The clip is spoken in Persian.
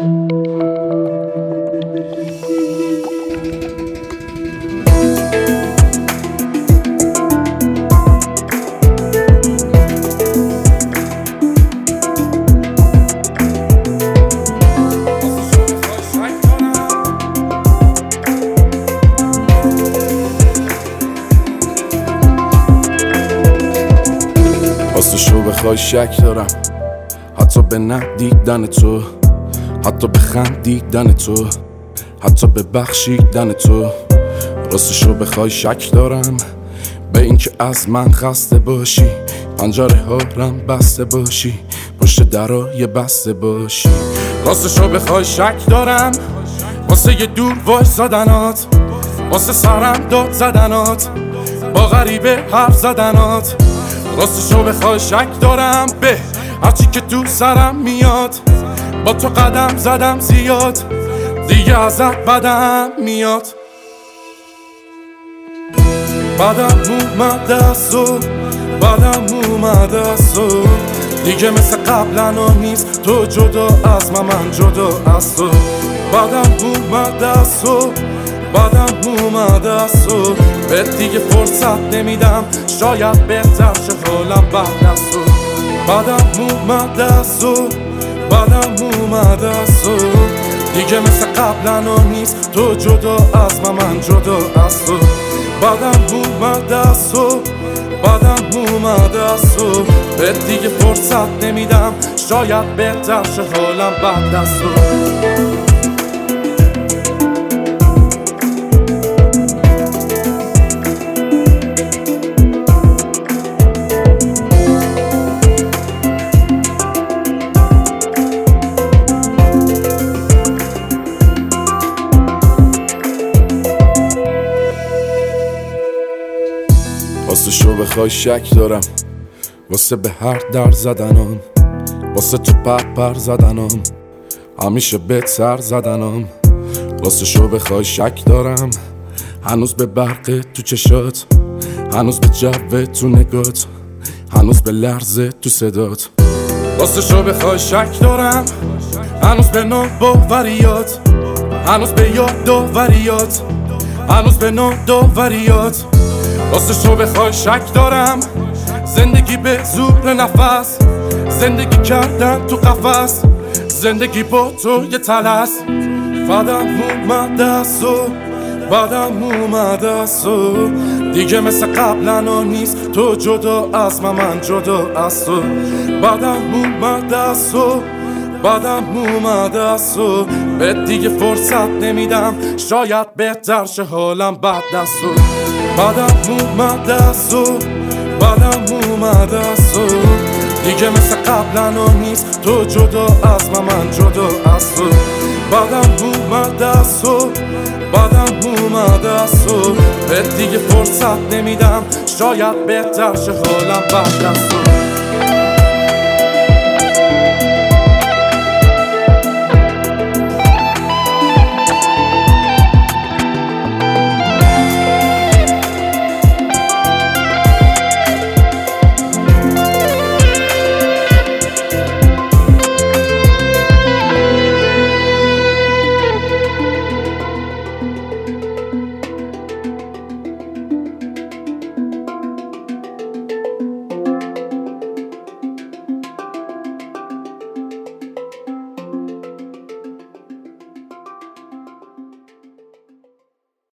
راستشو بخوای شک دارم، حتی به ندیدن تو، حتی به خندیدن تو، حتی به بخشیدن تو. راستشو بخوای شک دارم به اینکه از من خسته باشی، پنجره ها رم بسته باشی، پشت درای بسته باشی. راستشو بخوای شک دارم واسه یه دور وای زدنات، واسه سرم داد زدنات، با غریبه حرف زدنات. راستشو بخوای شک دارم به هرچی که تو سرم میاد، با تو قدم زدم زیاد، دیگه ازت بدم میاد. بدم اومده از تو، بدم اومده از تو، دیگه مثل قبلنا نیست تو جدا از من جدا از تو. بدم اومده از تو، بدم اومده از تو، به دیگه فرصت نمیدم، شاید بهتر شه حالم بعد از تو. بدم اومده از تو، بدم اومده از تو، دیگه مثل قبلنا نیست تو جدا از من جدا از تو. بدم اومده از تو، بدم اومده از تو، به دیگه فرصت نمیدم، شاید بهتر شه حالم بعد از تو. راستشو بخوای شک دارم واسه به هر در زدنم، واسه تو پر زدنم، همیشه بهت سر زدنم. راستشو بخوای شک دارم هنوز به برق تو چشات، هنوز به جو تو نگات، هنوز به لرزه تو صدات. راستشو بخوای شک دارم هنوز به ناباوریات، هنوز به یادآوریات، هنوز به ناداوریات. راستشو بخوای شک دارم زندگی به زور نفس، زندگی کردن تو قفس، زندگی با تو یه طلس. بدم اومده از تو، بدم اومده از تو، دیگه مثل قبلنا نیست تو جدا از من جدا از تو. بدم اومده از تو، بدم اومده از تو، به دیگه فرصت نمیدم، شاید بهتر شه حالم بعد از تو. بدم اومده از تو، بدم اومده از تو، دیگه مثل قبلنا نیست تو جدا از من جدا از تو. بدم اومده از تو، بدم اومده از تو، به دیگه فرصت نمیدم، شاید بهتر شه حالم بعد از تو.